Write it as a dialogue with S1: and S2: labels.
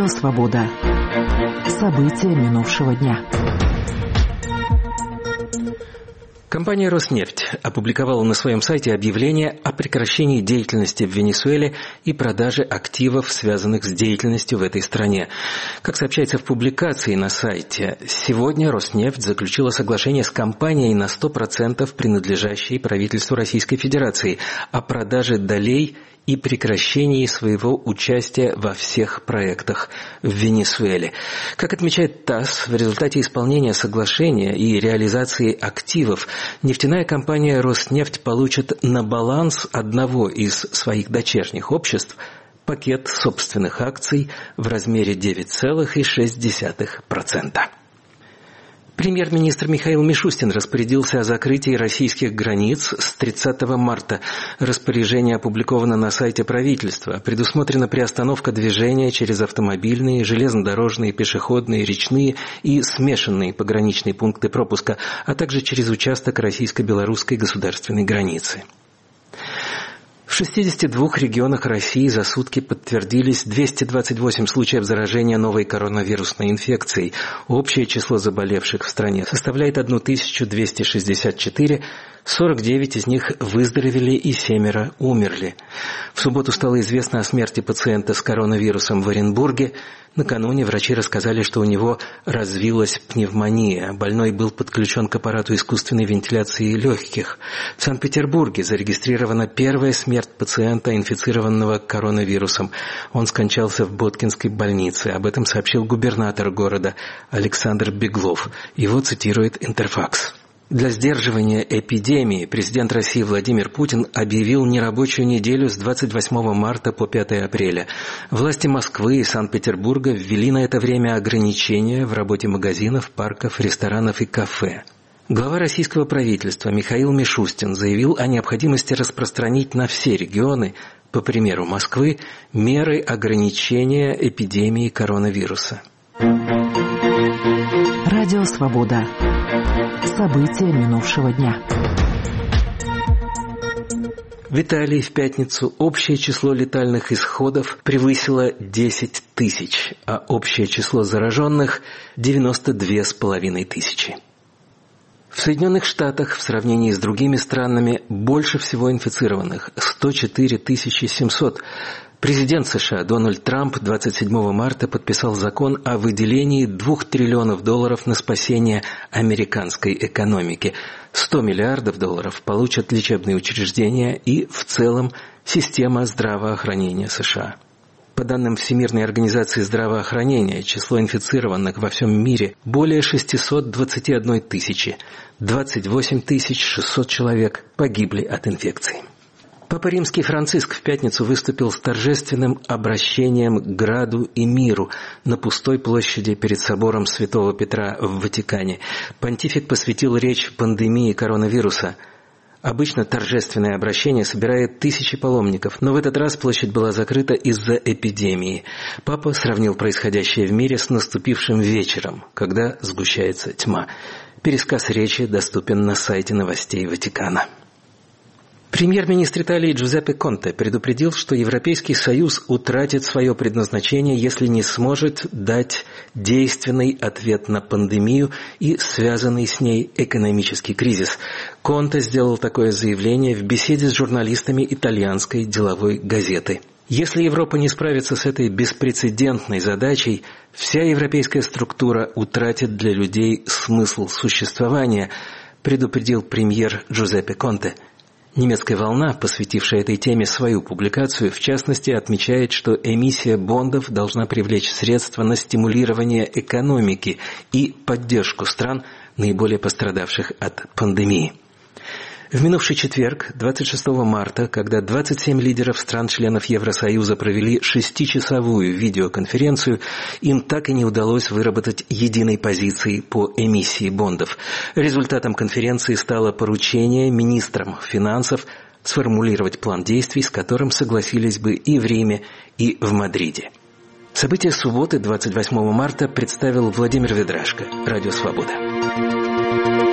S1: Радио «Свобода». События минувшего дня.
S2: Компания «Роснефть» опубликовала на своем сайте объявление о прекращении деятельности в Венесуэле и продаже активов, связанных с деятельностью в этой стране. Как сообщается в публикации на сайте, сегодня «Роснефть» заключила соглашение с компанией на 100% принадлежащей правительству Российской Федерации о продаже долей и прекращении своего участия во всех проектах в Венесуэле. Как отмечает ТАСС, в результате исполнения соглашения и реализации активов нефтяная компания «Роснефть» получит на баланс одного из своих дочерних обществ пакет собственных акций в размере 9,6%. Премьер-министр Михаил Мишустин распорядился о закрытии российских границ с 30 марта. Распоряжение опубликовано на сайте правительства. Предусмотрена приостановка движения через автомобильные, железнодорожные, пешеходные, речные и смешанные пограничные пункты пропуска, а также через участок российско-белорусской государственной границы. В 62 регионах России за сутки подтвердились 228 случаев заражения новой коронавирусной инфекцией. Общее число заболевших в стране составляет 1264, 49 из них выздоровели и 7 умерли. В субботу стало известно о смерти пациента с коронавирусом в Оренбурге. Накануне врачи рассказали, что у него развилась пневмония. Больной был подключен к аппарату искусственной вентиляции легких. В Санкт-Петербурге зарегистрирована первая смерть пациента, инфицированного коронавирусом. Он скончался в Боткинской больнице. Об этом сообщил губернатор города Александр Беглов. Его цитирует Интерфакс. Для сдерживания эпидемии президент России Владимир Путин объявил нерабочую неделю с 28 марта по 5 апреля. Власти Москвы и Санкт-Петербурга ввели на это время ограничения в работе магазинов, парков, ресторанов и кафе. Глава российского правительства Михаил Мишустин заявил о необходимости распространить на все регионы, по примеру Москвы, меры ограничения эпидемии коронавируса.
S1: Радио «Свобода». События минувшего дня.
S2: В Италии в пятницу общее число летальных исходов превысило 10 тысяч, а общее число зараженных – 92,5 тысячи. В Соединенных Штатах в сравнении с другими странами больше всего инфицированных – 104 700. Президент США Дональд Трамп 27 марта подписал закон о выделении $2 триллионов на спасение американской экономики. $100 миллиардов получат лечебные учреждения и, в целом, система здравоохранения США. По данным Всемирной организации здравоохранения, число инфицированных во всем мире более 621 тысячи. 28 600 человек погибли от инфекции. Папа Римский Франциск в пятницу выступил с торжественным обращением к граду и миру на пустой площади перед собором Святого Петра в Ватикане. Понтифик посвятил речь пандемии коронавируса. Обычно торжественное обращение собирает тысячи паломников, но в этот раз площадь была закрыта из-за эпидемии. Папа сравнил происходящее в мире с наступившим вечером, когда сгущается тьма. Пересказ речи доступен на сайте новостей Ватикана. Премьер-министр Италии Джузеппе Конте предупредил, что Европейский Союз утратит свое предназначение, если не сможет дать действенный ответ на пандемию и связанный с ней экономический кризис. Конте сделал такое заявление в беседе с журналистами итальянской деловой газеты. Если Европа не справится с этой беспрецедентной задачей, вся европейская структура утратит для людей смысл существования, предупредил премьер Джузеппе Конте. Немецкая «Волна», посвятившая этой теме свою публикацию, в частности, отмечает, что эмиссия бондов должна привлечь средства на стимулирование экономики и поддержку стран, наиболее пострадавших от пандемии. В минувший четверг, 26 марта, когда 27 лидеров стран-членов Евросоюза провели 6-часовую видеоконференцию, им так и не удалось выработать единой позиции по эмиссии бондов. Результатом конференции стало поручение министрам финансов сформулировать план действий, с которым согласились бы и в Риме, и в Мадриде. События субботы, 28 марта, представил Владимир Ведрашко, Радио «Свобода».